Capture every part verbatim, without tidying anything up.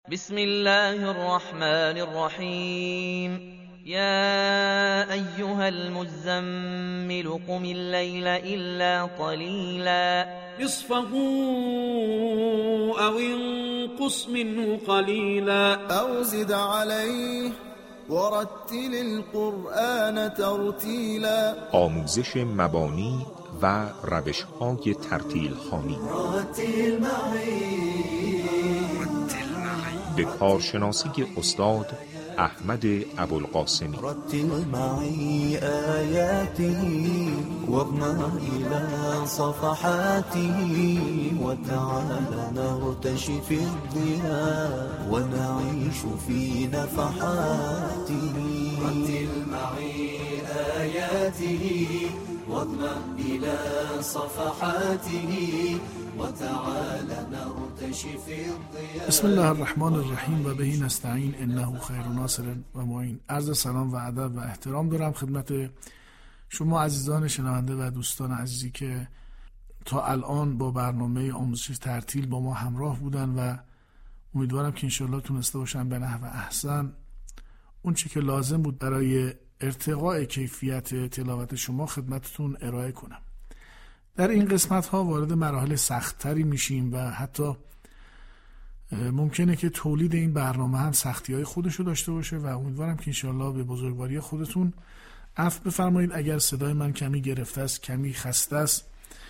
بسم الله الرحمن الرحيم يا أيها المزمل قم الليل إلا قليلا نصفه أو انقص منه قليلا أو زد عليه ورتل القرآن ترتیلا. آموزش مبانی و روش‌های ترتیل خوانی به کارشناسی استاد احمد ابوالقاسمی. رتل معي آياته واضمع إلى صفحاته وتعال نرتشي في الضياء ونعيش في نفحاته. رتل معي آياته واضمع إلى صفحاته وتعال نرتشي في الضياء. بسم الله الرحمن الرحیم و بهی نستعین انه خیر ناصر و معین. عرض سلام و ادب و احترام دارم خدمت شما عزیزان شنونده و دوستان عزیزی که تا الان با برنامه آموزش ترتیل با ما همراه بودن و امیدوارم که انشالله تونسته باشن به نحو احسن اون چی که لازم بود برای ارتقاء کیفیت تلاوت شما خدمتتون ارائه کنم. در این قسمت ها وارد مراحل سخت‌تری میشیم و حتی ممکنه که تولید این برنامه هم سختی های خودشو داشته باشه و امیدوارم که انشالله به بزرگواری خودتون عفو بفرمایید اگر صدای من کمی گرفته است، کمی خسته است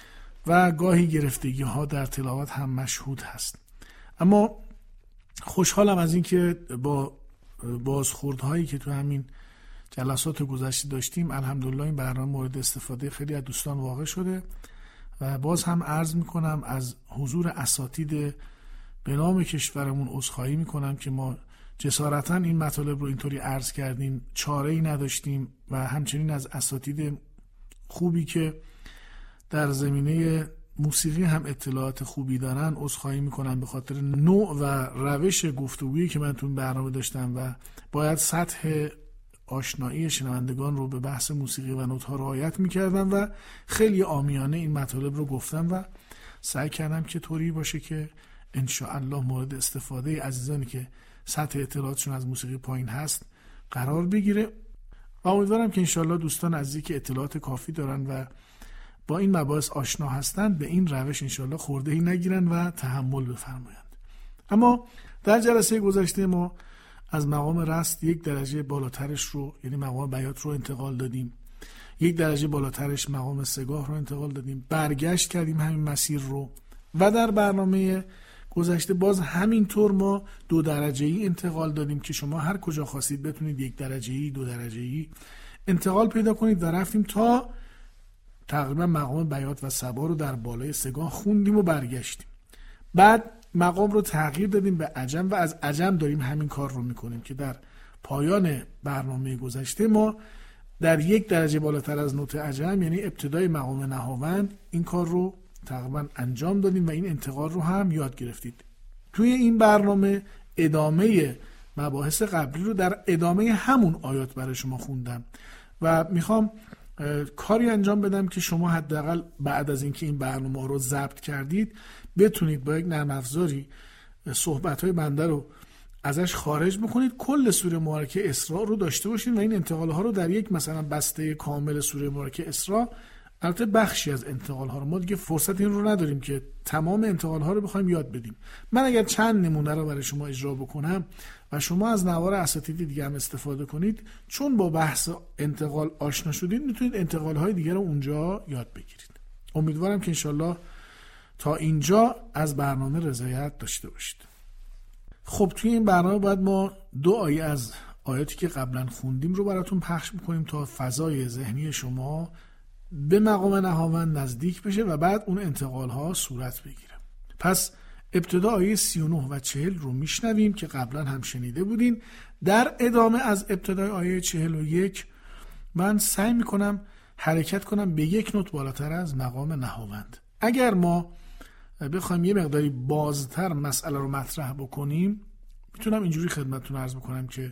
و گاهی گرفتگی ها در تلاوت هم مشهود هست. اما خوشحالم از این که با بازخوردهایی که تو همین جلسات گذشته داشتیم الحمدلله این برنامه مورد استفاده خیلی از دوستان واقع شده و باز هم عرض میکنم از حضور اساتید به نام کشورمون عذرخواهی میکنم که ما جسارتا این مطالب رو اینطوری عرض کردیم، چاره‌ای نداشتیم و همچنین از اساتید خوبی که در زمینه موسیقی هم اطلاعات خوبی دارن عذرخواهی میکنم به خاطر نوع و روش گفتگویی که من تو این برنامه داشتم و باید سطح آشنایی شنوندگان رو به بحث موسیقی و نوت‌ها رعایت می‌کردم و خیلی عامیانه این مطالب رو گفتم و سعی کردم که طوری باشه که ان شاء الله مورد استفاده عزیزانی که سطح اطلاعاتشون از موسیقی پایین هست قرار بگیره و امیدوارم که ان شاء الله دوستان عزیزی که اطلاعات کافی دارن و با این مباحث آشنا هستند به این روش ان شاء الله خورده‌ای نگیرن و تحمل بفرمایند. اما در جلسه گذشته ما از مقام رست یک درجه بالاترش رو یعنی مقام بیات رو انتقال دادیم، یک درجه بالاترش مقام سگاه رو انتقال دادیم، برگشت کردیم همین مسیر رو و در برنامه گذشته باز همینطور ما دو درجه‌ای انتقال دادیم که شما هر کجا خواستید بتونید یک درجه‌ای دو درجه‌ای انتقال پیدا کنید و رفتیم تا تقریبا مقام بیات و صبا رو در بالای سگاه خوندیم و برگشتیم. بعد مقام رو تغییر دادیم به عجم و از عجم داریم همین کار رو میکنیم که در پایان برنامه گذشته ما در یک درجه بالاتر از نوت عجم یعنی ابتدای مقام نهاوند این کار رو تقریبا انجام دادیم و این انتقال رو هم یاد گرفتید. توی این برنامه ادامه مباحث قبلی رو در ادامه همون آیات برای شما خوندم و میخوام کاری انجام بدم که شما حداقل بعد از اینکه این برنامه رو ضبط کردید بتونید با یک نرم افزاری صحبت‌های بنده رو ازش خارج بکنید، کل سوره مبارکه اسراء رو داشته باشید و این انتقال‌ها رو در یک مثلا بسته کامل سوره مبارکه اسراء، البته بخشی از انتقال‌ها رو ما دیگه فرصت این رو نداریم که تمام انتقال‌ها رو بخوایم یاد بدیم. من اگر چند نمونه رو برای شما اجرا بکنم و شما از نوار اساتید دیگه هم استفاده کنید، چون با بحث انتقال آشنا شدید میتونید انتقال‌های دیگه رو اونجا یاد بگیرید. امیدوارم که انشالله تا اینجا از برنامه رضایت داشته باشید. خب توی این برنامه باید ما دو آیه از آیاتی که قبلا خوندیم رو براتون پخش میکنیم تا فضای ذهنی شما به مقام نهاوند نزدیک بشه و بعد اون انتقال ها صورت بگیره. پس ابتدا آیه سی و نه و چهل رو میشنویم که قبلا هم شنیده بودین. در ادامه از ابتدای آیه چهل و یک من سعی میکنم حرکت کنم به یک نوت بالاتر از مقام نهاوند. اگر ما بخوایم یه مقداری بازتر مسئله رو مطرح بکنیم میتونم اینجوری خدمتتون عرض بکنم که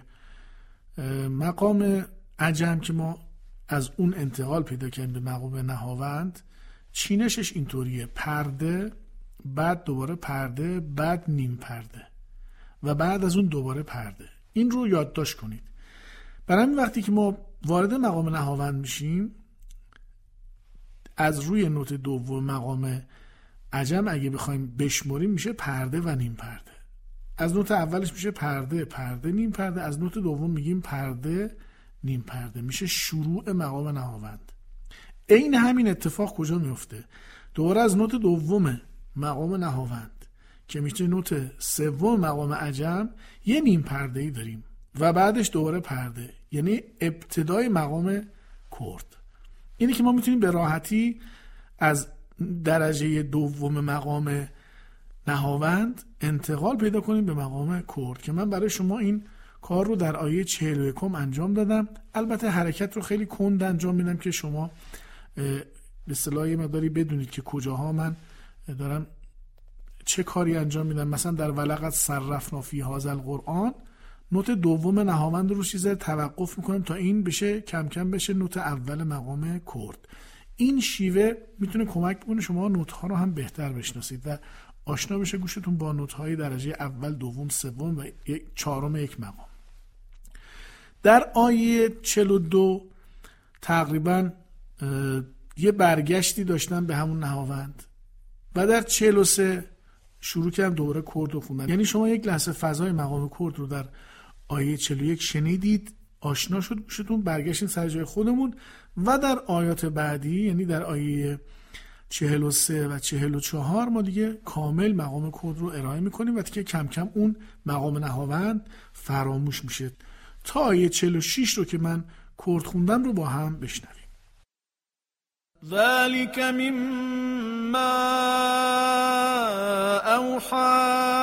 مقام عجم که ما از اون انتقال پیدا کردیم به مقام نهاوند چینشش اینطوریه: پرده، بعد دوباره پرده، بعد نیم پرده و بعد از اون دوباره پرده. این رو یادداشت کنید. برای همین وقتی که ما وارد مقام نهاوند میشیم، از روی نوت دوم مقام عجم اگه بخوایم بشمریم میشه پرده و نیم پرده. از نوت اولش میشه پرده، پرده، نیم پرده. از نوت دوم میگیم پرده، نیم پرده. میشه شروع مقام نهاوند. این همین اتفاق کجا میفته؟ دوباره از نوت دوم مقام نهاوند که میشه نوت سوم مقام عجم یه نیم پرده ای داریم و بعدش دوباره پرده، یعنی ابتدای مقام کرد. اینه که ما میتونیم به راحتی از درجه دوم مقام نهاوند انتقال پیدا کنیم به مقام کرد که من برای شما این کار رو در آیه چهل و یکم انجام دادم. البته حرکت رو خیلی کند انجام میدم که شما به اصطلاح یه مقداری بدونید که کجاها من دارم چه کاری انجام میدم. مثلا در ولقد صرفنا فی هذا القرآن نوت دوم نهاوند رو چیزی توقف میکنم تا این بشه کم کم بشه نوت اول مقام کرد. این شیوه میتونه کمک بکنه شما نوت ها رو هم بهتر بشناسید و آشنا بشه گوشتون با نوت های درجه اول، دوم، سوم و چهارم یک مقام. در آیه چهل و دو تقریبا یه برگشتی داشتم به همون نهاوند و در چهل و سه شروع کردم دوباره کرد رو خوندن. یعنی شما یک لحظه فضای مقام کرد رو در آیه چهل و یک شنیدید، آشنا شد گوشتون، برگشتیم سر جای خودمون و در آیات بعدی یعنی در آیه چهل و سه و چهل و چهار ما دیگه کامل مقام کرد رو ارائه میکنیم و دیگه کم کم اون مقام نهاوند فراموش میشه. تا آیه چهل و شش رو که من کرد خوندم رو با هم بشنویم. ذلك مما أوحى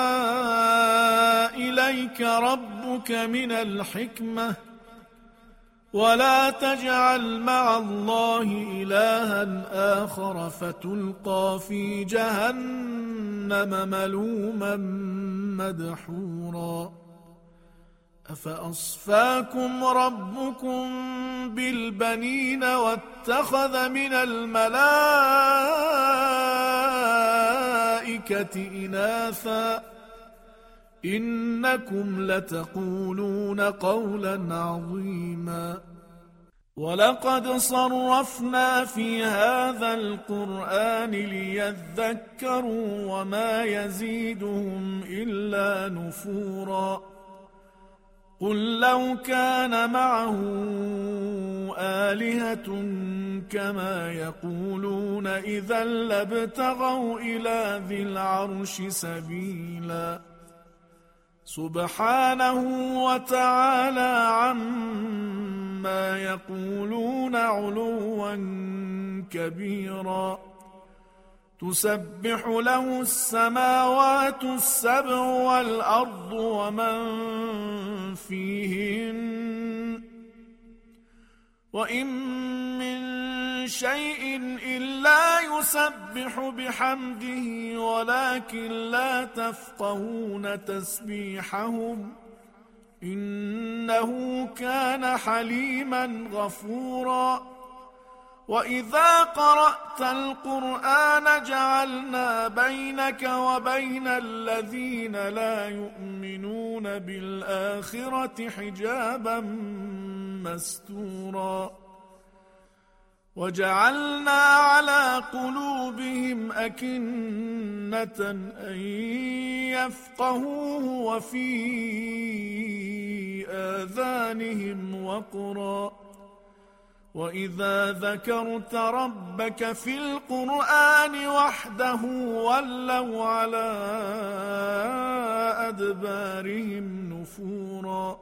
إليك ربك من الحكمة ولا تجعل مع الله إلها آخر فتلقى في جهنم ملوما مدحورا أفأصفاكم ربكم بالبنين واتخذ من الملائكة إناثا إنكم لتقولون قولا عظيما ولقد صرفنا في هذا القرآن ليذكروا وما يزيدهم إلا نفورا قل لو كان معه آلهة كما يقولون إذا لابتغوا إلى ذي العرش سبيلا سبحانه وتعالى عما يقولون علوا كبيرا تسبح له السماوات السبع والأرض ومن فيهن وإن من شيء إلا يسبح بحمده ولكن لا تفقهون تسبيحهم إنه كان حليما غفورا وإذا قرأت القرآن جعلنا بينك وبين الذين لا يؤمنون بالآخرة حجابا مستورا وجعلنا على قلوبهم أكنة أن يفقهوه وفي آذانهم وقرا وإذا ذكرت ربك في القرآن وحده ولوا على أدبارهم نفورا.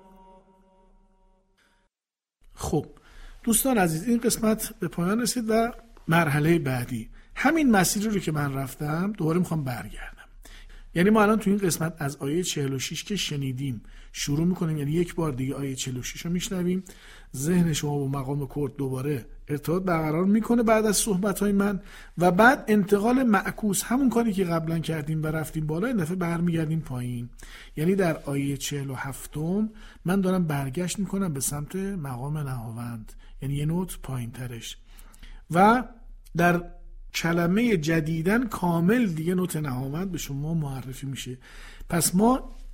خب دوستان عزیز، این قسمت به پایان رسید و مرحله بعدی همین مسیری رو که من رفتم دوباره میخوام برگردم. یعنی ما الان تو این قسمت از آیه چهل و شش که شنیدیم شروع میکنیم، یعنی یک بار دیگه آیه چهل و شش رو میشنویم، ذهن شما با مقام کرد دوباره ارتباط برقرار میکنه بعد از صحبت‌های من و بعد انتقال معکوس، همون کاری که قبلا کردیم و رفتیم بالا این دفعه برمیگردیم پایین. یعنی در آیه چهل و هفت من دارم برگشت میکنم به سمت مقام نهاوند، یعنی یه نوت پایین ترش، و در کلمه جدیدن کامل دیگه نوت نهاوند به شما معرفی میشه. پس ما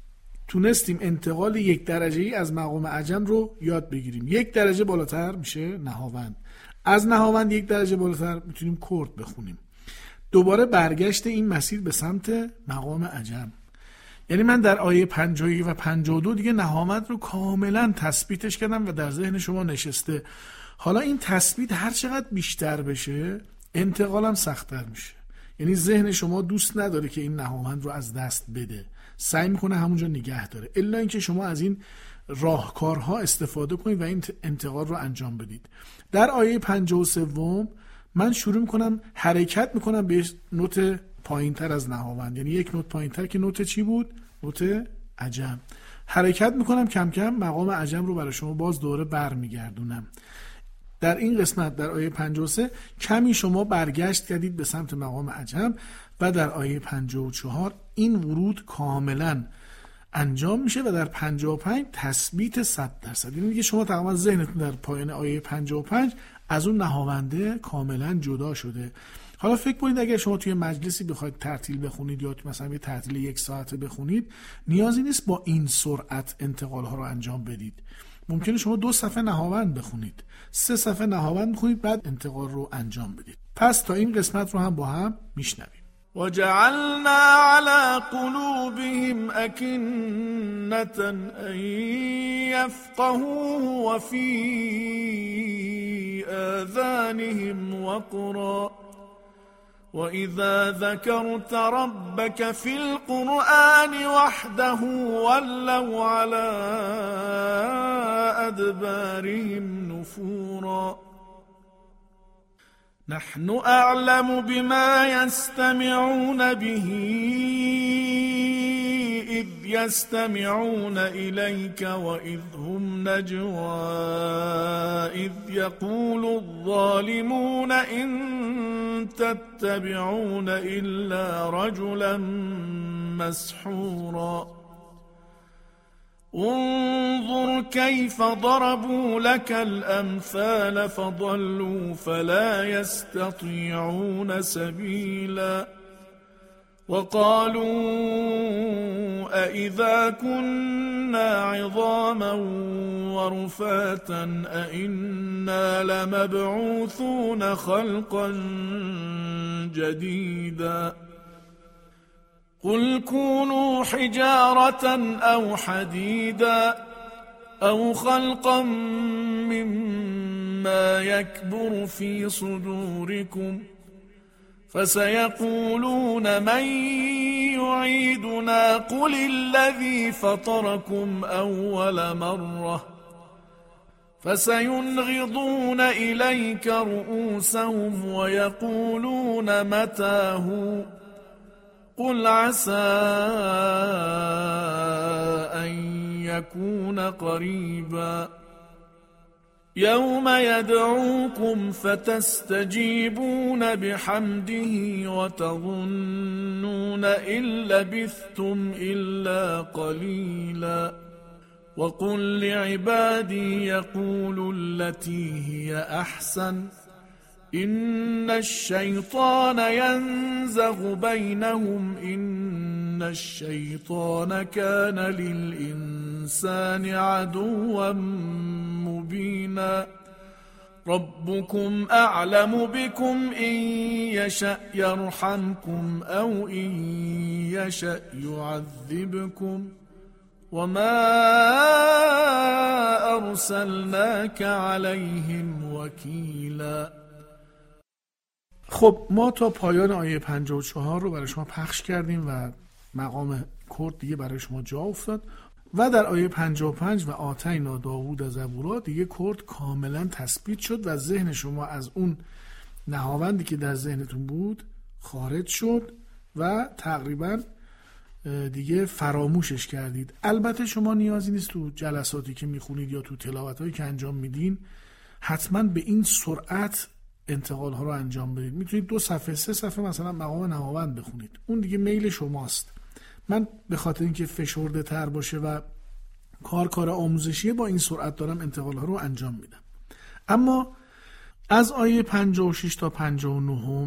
تونستیم انتقال یک درجه ای از مقام عجم رو یاد بگیریم. یک درجه بالاتر میشه نهاوند، از نهاوند یک درجه بالاتر میتونیم کرد بخونیم. دوباره برگشت این مسیر به سمت مقام عجم. یعنی من در آیه پنجاه و یک و پنجاه و دو دیگه نهاوند رو کاملا تثبیتش کردم و در ذهن شما نشسته. حالا این تثبیت هر چقدر بیشتر بشه انتقالم سخت‌تر میشه. یعنی ذهن شما دوست نداره که این نهاوند رو از دست بده، سعی میکنه همونجا نگه داره، الا اینکه شما از این راهکارها استفاده کنید و این انتقال رو انجام بدید. در آیه پنجاه و سه من شروع میکنم حرکت میکنم به نوت پایینتر از نهاوند، یعنی یک نوت پایینتر که نوت چی بود؟ نوت عجم. حرکت میکنم کم کم مقام عجم رو برای شما باز دوره برمیگردونم. در این قسمت در آیه پنجاه و سه کمی شما برگشت کردید به سمت مقام عجم و در آیه پنجاه و چهار این ورود کاملا انجام میشه و در پنجاه و پنج تثبیت صد درصد. یعنی دیگه شما تقریبا ذهنتون در پایان آیه پنجاه و پنج از اون نهاونده کاملا جدا شده. حالا فکر کنید اگر شما توی مجلسی بخواید ترتیل بخونید یا مثلا یه ترتیل یک ساعته بخونید، نیازی نیست با این سرعت انتقال ها رو انجام بدید. ممکنه شما دو صفحه نهاوند بخونید، سه صفحه نهاوند بخونید، بعد انتقال رو انجام بدید. پس تا این قسمت رو هم با هم میشنویم. وجعلنا على قلوبهم أكنة أن يفقهوه وفي آذانهم وقرا وإذا ذكرت ربك في القرآن وحده ولوا على أدبارهم نفورا نحن أعلم بما يستمعون به إذ يستمعون إليك وإذ هم نجوى إذ يقول الظالمون إن تتبعون إلا رجلا مسحورا انظر كيف ضربوا لك الأمثال فضلوا فلا يستطيعون سبيلا وقالوا أئذا كنا عظاما ورفاتا أئنا لمبعوثون خلقا جديدا قل كونوا حجارة أو حديدا أو خلقا مما يكبر في صدوركم فسيقولون من يعيدنا قل الذي فطركم أول مرة فسينغضون إليك رؤوسهم ويقولون متى هو قل عسى أن يكون قريبا يوم يدعوكم فتستجيبون بحمده وتظنون إن لبثتم إلا قليلا وقل لعبادي يقولوا التي هي أحسن إن الشيطان ينزغ بينهم إن الشيطان كان للإنسان عدوا مبينا ربكم أعلم بكم إن يشأ يرحمكم أو إن يشأ يعذبكم وما أرسلناك عليهم وكيلا. خب ما تا پایان آیه پنجاه و چهار رو برای شما پخش کردیم و مقام کرد دیگه برای شما جا افتاد و در آیه پنجاه و پنج و آتینا داوود زبورا دیگه کرد کاملا تثبیت شد و ذهن شما از اون نهاوندی که در ذهنتون بود خارج شد و تقریبا دیگه فراموشش کردید. البته شما نیازی نیست تو جلساتی که میخونید یا تو تلاوتایی که انجام میدین حتما به این سرعت انتقال ها رو انجام بدید. میتونید دو صفحه سه صفحه مثلا مقام نهاوند بخونید، اون دیگه میل شماست. من به خاطر اینکه فشرده تر باشه و کار کار آموزشیه با این سرعت دارم انتقال ها رو انجام میدم. اما از آیه پنجاه و شش تا پنجاه و نه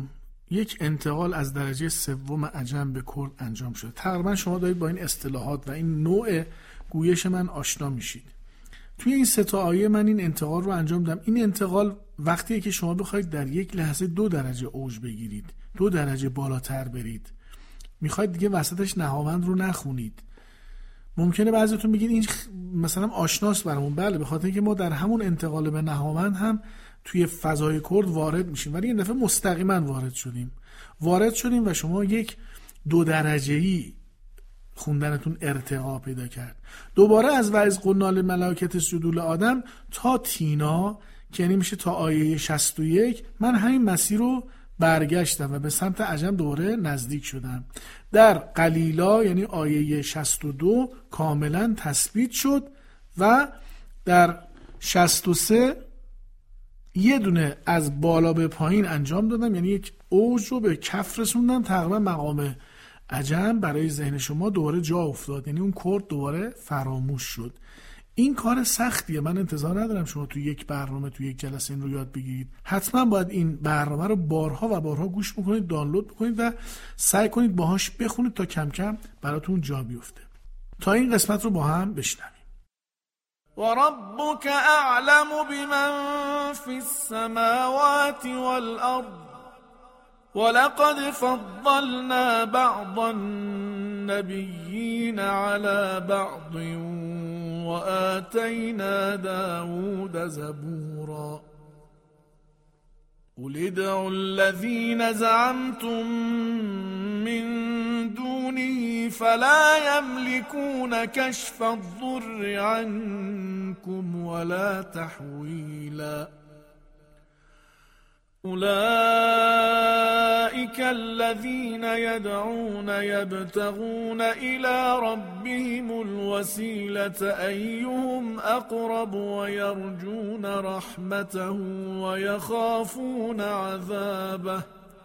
یک انتقال از درجه سوم عجم به کرد انجام شده. تقریبا شما دارید با این اصطلاحات و این نوع گویش من آشنا میشید. توی این سه تا آیه من این انتقال رو انجام دادم. این انتقال وقتیه که شما بخواید در یک لحظه دو درجه اوج بگیرید، دو درجه بالاتر برید، میخواید دیگه وسطش نهاوند رو نخونید. ممکنه بعضیتون بگید این مثلا آشناست برامون. بله، به خاطر اینکه ما در همون انتقال به نهاوند هم توی فضای کرد وارد میشیم، ولی این دفعه مستقیما وارد شدیم وارد شدیم و شما یک دو درجه‌ای خوندنتون ارتقا پیدا کرد. دوباره از وعظ قلنا للملائکة اسجدوا لآدم تا تینا که یعنی میشه تا آیه شصت و یک، من همین مسیر رو برگشتم و به سمت عجم دوباره نزدیک شدم. در قلیلا یعنی آیه شصت و دو کاملا تثبیت شد و در شصت و سه یه دونه از بالا به پایین انجام دادم، یعنی یک اوج رو به کف رسوندم. تقریبا مقام عجم برای ذهن شما دوباره جا افتاد، یعنی اون کرد دوباره فراموش شد. این کار سختیه، من انتظار ندارم شما تو یک برنامه تو یک جلسه این رو یاد بگیرید. حتما باید این برنامه رو بارها و بارها گوش بکنید، دانلود بکنید و سعی کنید باهاش بخونید تا کم کم براتون جا بیفته. تا این قسمت رو با هم بشنویم. وربك أعلم بمن في السماوات والأرض ولقد فضلنا بعض النبيين على بعض وآتينا داود زبورا قل ادعوا الذين زعمتم من دونه فلا يملكون كشف الضر عنكم ولا تحويلا أولئك الذين يدعون يبتغون إلى ربهم الوسيلة أيهم أقرب ويرجون رحمته ويخافون عذابه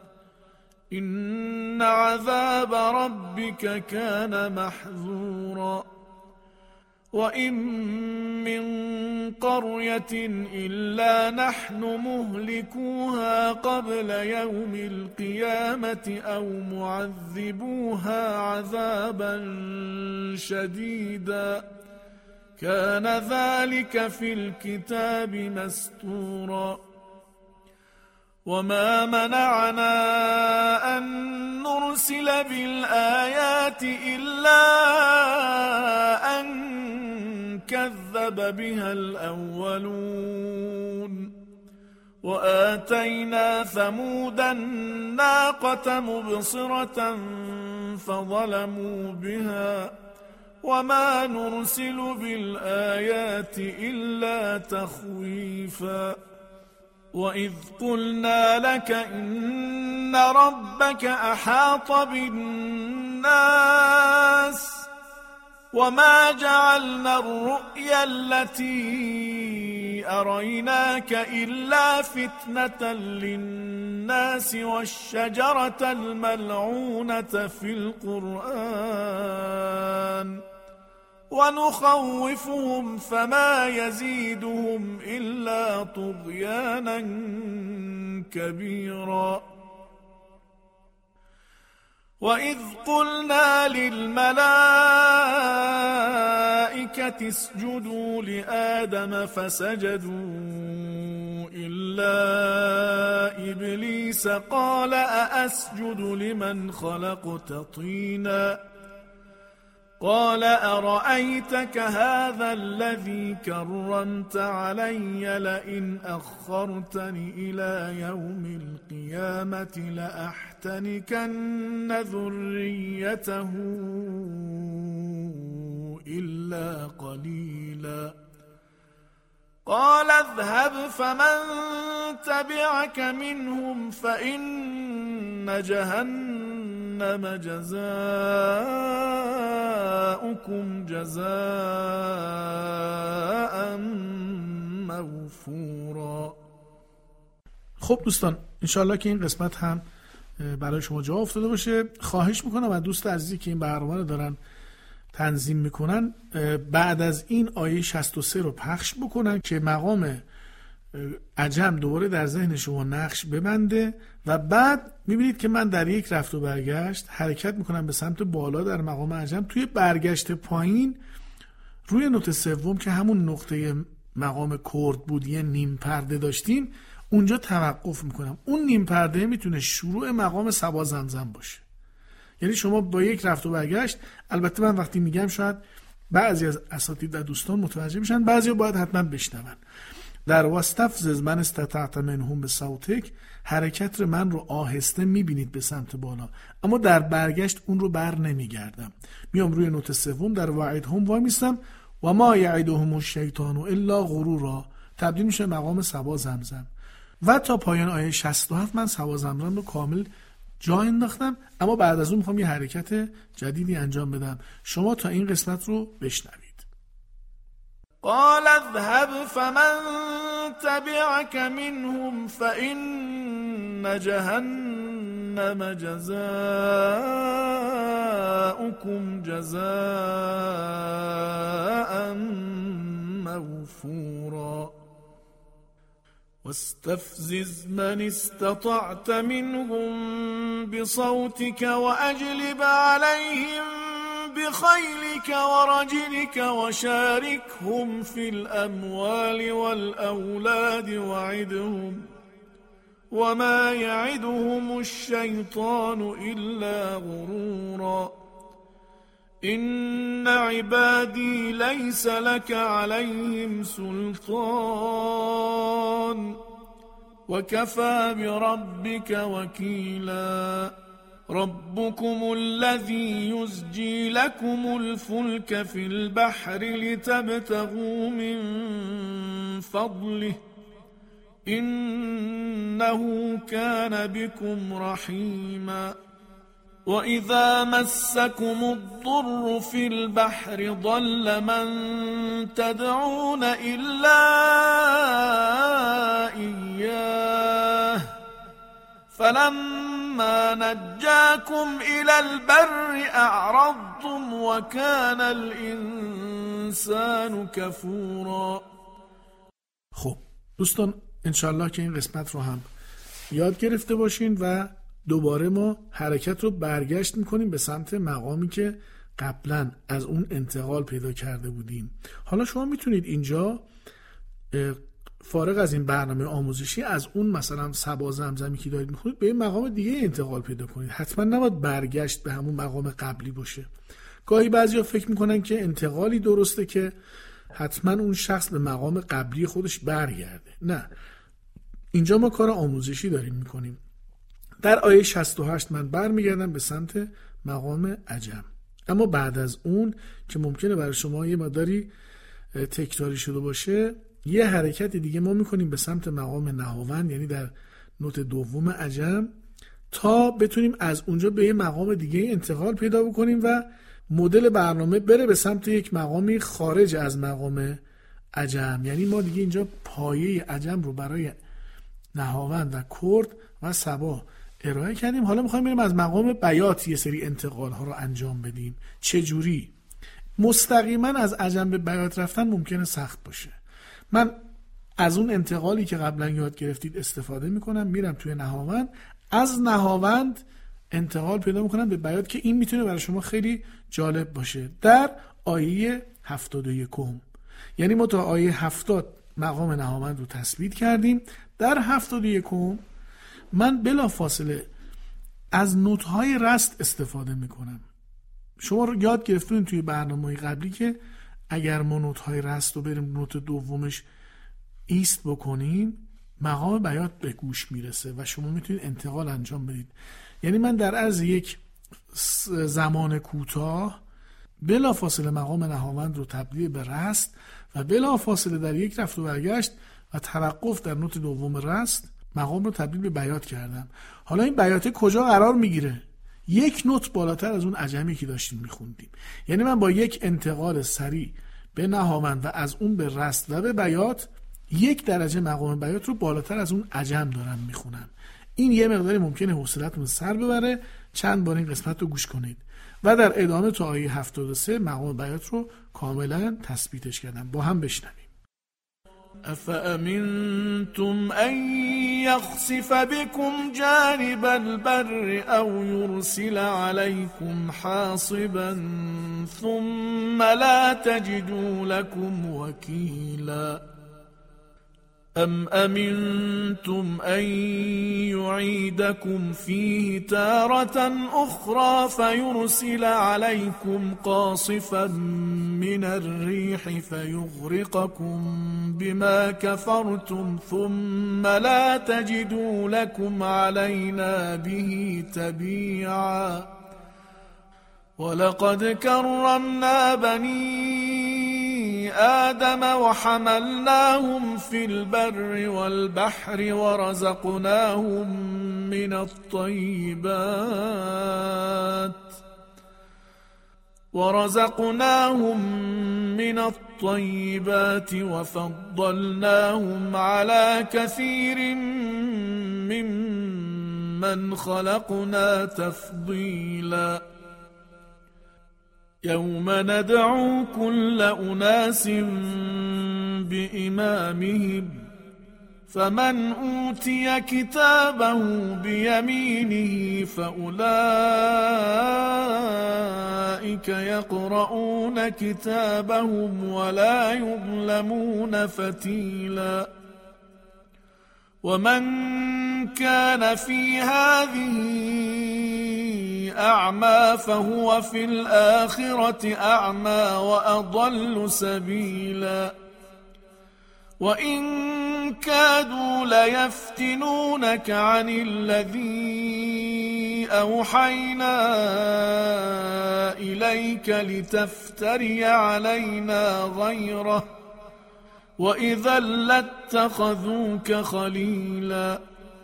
إن عذاب ربك كان محذورا وإن من قرية إلا نحن مهلكوها قبل يوم القيامة أو معذبوها عذابا شديدا كان ذلك في الكتاب مستورا وما منعنا أن نرسل بالآيات إلا أن كذب بها الأولون وآتينا ثمود الناقة مبصرة فظلموا بها وما نرسل بالآيات إلا تخويفا وإذ قلنا لك إن ربك أحاط بالناس وما جعلنا الرؤيا التي أريناك إلا فتنة للناس والشجرة الملعونة في القرآن ونخوفهم فما يزيدهم إلا طغيانا كبيرا وإذ قلنا للملائكة اسجدوا لآدم فسجدوا إلا إبليس قال أأسجد لمن خلقت طينا قال أرأيتك هذا الذي كرمت علي لئن أخرتني إلى يوم القيامة لأحتنكن ذريته إلا قليلا قال اذهب فمن تبعك منهم فإن جهنم جزاؤكم جزاء موفورا. خب دوستان، انشالله که این قسمت هم برای شما جا افتاده باشه. خواهش میکنم از دوست عزیزی که این برنامه رو دارن تنظیم میکنن بعد از این آیه شصت و سه رو پخش بکنن که مقام عجم دوباره در ذهن شما نقش ببنده و بعد میبینید که من در یک رفت و برگشت حرکت میکنم به سمت بالا در مقام عجم. توی برگشت پایین روی نوت سوم که همون نقطه مقام کرد بود یه نیم پرده داشتیم، اونجا توقف میکنم. اون نیم پرده میتونه شروع مقام صبا زمزم باشه. یعنی شما با یک رفت و برگشت، البته من وقتی میگم شاید بعضی از اساتید و دوستان متوجه میشن، بعضی باید حتما بشنون. در واستفزز من استطعت منهم به صوتک، حرکت من رو آهسته میبینید به سمت بالا، اما در برگشت اون رو بر نمیگردم، میام روی نوت سوم در وعدهم وای میستم و ما یعدهم الشیطان الا غرورا، تبدیل میشه مقام صبا زمزم. و تا پایان آیه شصت و هفت من صبا زمزم رو کامل جا انداختم، اما بعد از اون میخوام یه حرکت جدیدی انجام بدم. شما تا این قسمت رو بشنوید. قال اذهب فمن تبعك منهم فإن جهنم جزاؤكم جزاء موفورا واستفزز من استطعت منهم بصوتك وأجلب عليهم بخيلك ورجلك وشاركهم في الأموال والأولاد وعدهم وما يعدهم الشيطان إلا غرورا إن عبادي ليس لك عليهم سلطان وكفى بربك وكيلا ربكم الذي يزجي لكم الفلك في البحر لتبتغوا من فضله إنه كان بكم رحيما وإذا مسكم الضر في البحر ضل من تدعون إلا إياه فلما نجاكم إلى البر أعرضتم وكان الإنسان كفورا. خب دوستان انشالله که این قسمت رو هم یاد گرفته باشین و دوباره ما حرکت رو برگشت میکنیم به سمت مقامی که قبلا از اون انتقال پیدا کرده بودیم. حالا شما میتونید اینجا فارغ از این برنامه آموزشی از اون مثلا صبا زمزمی که دارید میخونید به این مقام دیگه انتقال پیدا کنید. حتما نباید برگشت به همون مقام قبلی باشه. گاهی بعضیا فکر میکنن که انتقالی درسته که حتما اون شخص به مقام قبلی خودش برگرده. نه، اینجا ما کار آموزشی داریم میکنیم. در آیه شصت و هشت من برمیگردم به سمت مقام عجم، اما بعد از اون که ممکنه برای شما یه مقداری تکراری شده باشه، یه حرکت دیگه ما میکنیم به سمت مقام نهاوند، یعنی در نوت دوم عجم، تا بتونیم از اونجا به یه مقام دیگه انتقال پیدا بکنیم و مدل برنامه بره به سمت یک مقامی خارج از مقام عجم. یعنی ما دیگه اینجا پایه عجم رو برای نهاوند و کرد و صبا ارائه کردیم. حالا میخوایم بریم از مقام بیات یه سری انتقال ها رو انجام بدیم. چجوری؟ مستقیما از عجم به بیات رفتن ممکنه سخت باشه. من از اون انتقالی که قبلا یاد گرفتید استفاده میکنم، میرم توی نهاوند، از نهاوند انتقال پیدا میکنم به بیات که این میتونه برای شما خیلی جالب باشه. در آیه هفتاد و یکم، یعنی ما تا آیه هفتاد مقام نهاوند رو تثبیت کردیم. در هفتاد و یکم من بلا فاصله از نوت‌های رست استفاده میکنم. شما رو یاد گرفتین توی برنامه قبلی که اگر ما نوت‌های رست رو بریم نوت دومش ایست بکنیم، مقام بیات به گوش میرسه و شما میتونید انتقال انجام بدید. یعنی من در عرض یک زمان کوتاه بلا فاصله مقام نهاوند رو تبدیل به رست و بلا فاصله در یک رفت و برگشت و توقف در نوت دوم رست مقام رو تبدیل به بیات کردم. حالا این بیات کجا قرار میگیره؟ یک نوت بالاتر از اون عجمی که داشتیم میخوندیم. یعنی من با یک انتقال سریع به نهاوند و از اون به رست و به بیات یک درجه مقام بیات رو بالاتر از اون عجم دارم میخونم. این یه مقداری ممکنه حوصلتون سر ببره. چند بار این قسمت رو گوش کنید و در ادامه تا آیه هفتاد و سه مقام بیات رو کاملا تثبیتش کردم. با هم بشنویم. أفأمنتم أن يخسف بكم جانب البر أو يرسل عليكم حاصبا ثم لا تجدوا لكم وكيلا أم أمنتم أن يعيدكم فيه تارة أخرى فيرسل عليكم قاصفا من الريح فيغرقكم بما كفرتم ثم لا تجدوا لكم علينا به تبيعا ولقد كرمنا بني آدم وحملناهم في البر والبحر ورزقناهم من الطيبات ورزقناهم من الطيبات وفضلناهم على كثير ممن خلقنا تفضيلا يوم ندعو كل أناس بإمامهم فمن أوتي كتابه بيمينه فأولئك يقرؤون كتابهم ولا يظلمون فتيلا ومن كان في هذه أعمى فهو في الآخرة أعمى وأضل سبيلا وإن كادوا ليفتنونك عن الذي أوحينا إليك لتفتري علينا غيره وإذا لاتخذوك خلیلا.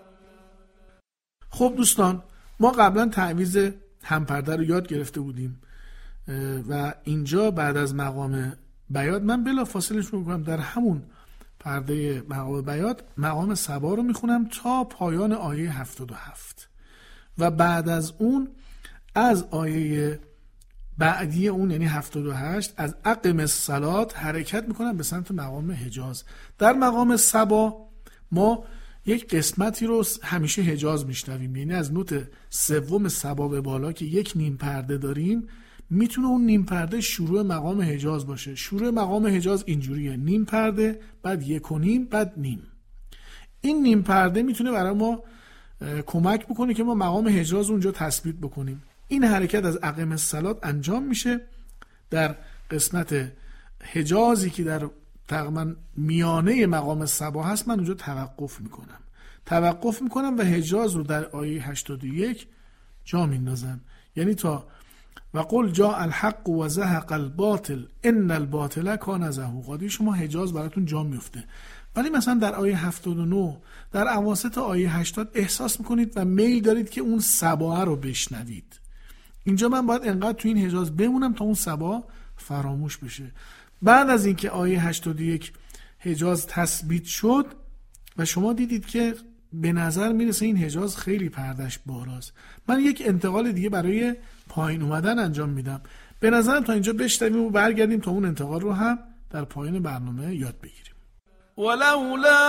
خب دوستان، ما قبلا تعویض همپرده رو یاد گرفته بودیم و اینجا بعد از مقام بیات من بلا فاصله شروع میکنم در همون پرده مقام بیات مقام صبا رو میخونم تا پایان آیه هفتاد و هفت و بعد از اون از آیه بعدی اون یعنی هفتاد و هشت از اقم الصلاة حرکت میکنم به سمت مقام حجاز. در مقام صبا ما یک قسمتی رو همیشه حجاز میشنویم، یعنی از نوت سوم صبا به بالا که یک نیم پرده داریم میتونه اون نیم پرده شروع مقام حجاز باشه. شروع مقام حجاز اینجوریه: نیم پرده، بعد یک و نیم، بعد نیم. این نیم پرده میتونه برای ما کمک بکنه که ما مقام حجاز اونجا تثبیت بکنیم. این حرکت از اقم الصلاة انجام میشه در قسمت حجازی که در تقریبا میانه مقام صبا هست. من اونجا توقف میکنم توقف میکنم و حجاز رو در آیه هشتاد و یک جا میندازم، یعنی تا و قل جاء الحق و زهق الباطل ان الباطل کان زهوقا. شما حجاز براتون جا میفته. ولی مثلا در آیه هفتاد و نه در اواسط آیه هشتاد احساس میکنید و میل دارید که اون صبا رو بشنوید. اینجا من باید انقدر تو این حجاز بمونم تا اون صبا فراموش بشه. بعد از اینکه آیه هشتاد و یک حجاز تثبیت شد و شما دیدید که به نظر میرسه این حجاز خیلی پردش بالاست، من یک انتقال دیگه برای پایین اومدن انجام میدم. به نظرم تا اینجا بشنویم و برگردیم تا اون انتقال رو هم در پایین برنامه یاد بگیریم. ولولا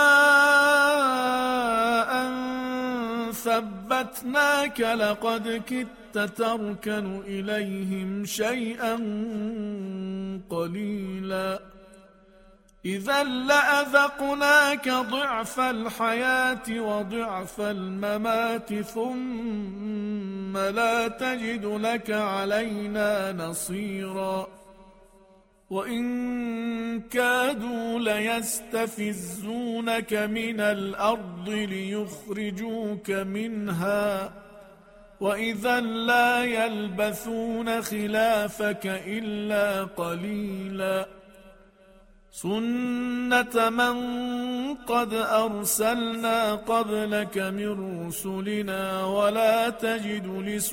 ان ثبتناك لقد كدت تركن إليهم شيئا قليلا إذا لأذقناك ضعف الحياة وضعف الممات ثم لا تجد لك علينا نصيرا وإن كادوا ليستفزونك من الأرض ليخرجوك منها وإذا لا يلبثون خلافك إلا قليلا سنة من قد أرسلنا قبلك من رسلنا ولا تجد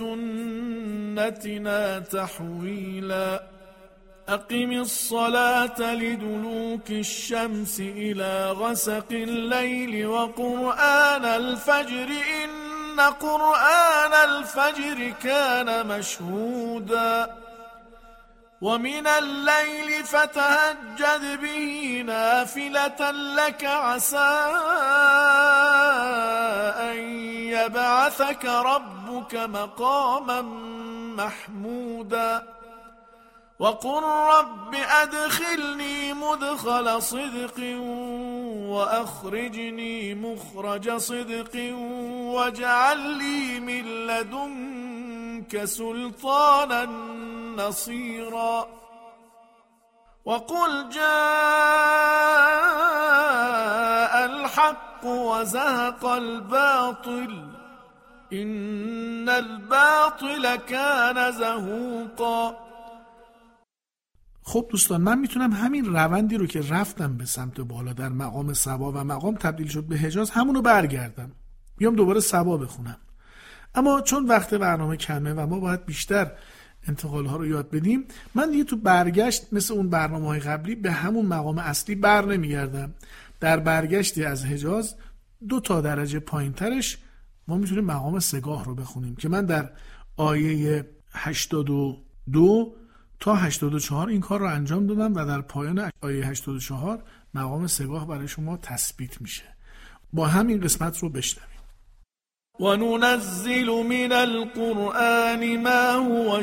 لسنتنا تحويلا أقم الصلاة لدلوك الشمس إلى غسق الليل وقرآن الفجر إن قرآن الفجر كان مشهودا ومن الليل فتهجد به نافلة لك عسى أن يبعثك ربك مقاما محمودا وقل رب أدخلني مدخل صدق وأخرجني مخرج صدق واجعل لي من لدنك سلطانا نصيرا وقل جاء الحق وزهق الباطل إن الباطل كان زهوقا. خب دوستان، من میتونم همین روندی رو که رفتم به سمت بالا در مقام سبا و مقام تبدیل شد به حجاز همونو برگردم بیام دوباره سبا بخونم. اما چون وقت برنامه کمه و ما باید بیشتر انتقال ها رو یاد بدیم، من دیگه تو برگشت مثل اون برنامه های قبلی به همون مقام اصلی بر نمیگردم. در برگشتی از حجاز دو تا درجه پایین ترش ما میتونیم مقام سگاه رو بخونیم که من در آیه هشتاد و دو تا هشتاد و چهار این کار رو انجام دادم و در پایان آیه هشتاد و چهار مقام سگاه برای شما تثبیت میشه. با همین قسمت رو بشنویم. وننزل من القرآن ما هو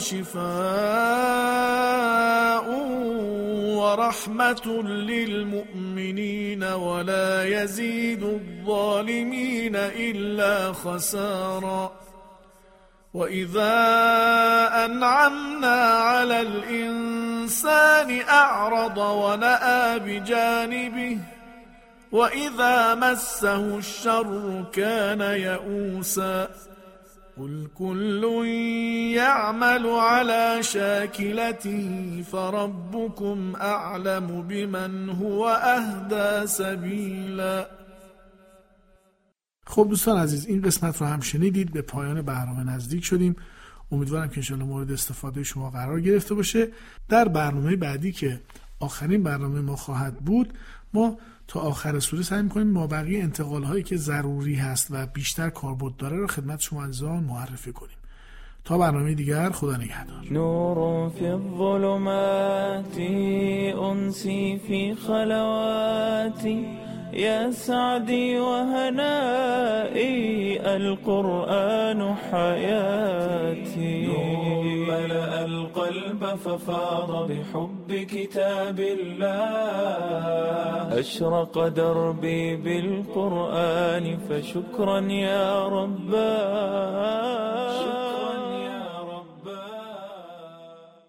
شفاء ورحمة للمؤمنين ولا يزيد الظالمين إلا خسارا وإذا أنعمنا على الإنسان أعرض ونأى بجانبه وإذا مسه الشر كان يئوسا قل كل يعمل على شاكلته فربكم أعلم بمن هو أهدى سبيلا. خب دوستان عزیز، این قسمت رو هم شنیدید، به پایان برنامه نزدیک شدیم. امیدوارم که انشاءالله مورد استفاده شما قرار گرفته باشه. در برنامه بعدی که آخرین برنامه ما خواهد بود، ما تا آخر سوره سعی می‌کنیم ما بقیه انتقال هایی که ضروری هست و بیشتر کاربرد داره رو خدمت شما عزیزان معرفی کنیم. تا برنامه دیگر، خدا نگهدار. نور فی الظلمات انسی فی خلواتی يا سعدي وهنائي القرآن حياتي ملأ القلب ففاض بحب كتاب الله أشرق دربي بالقرآن فشكرا يا رباه.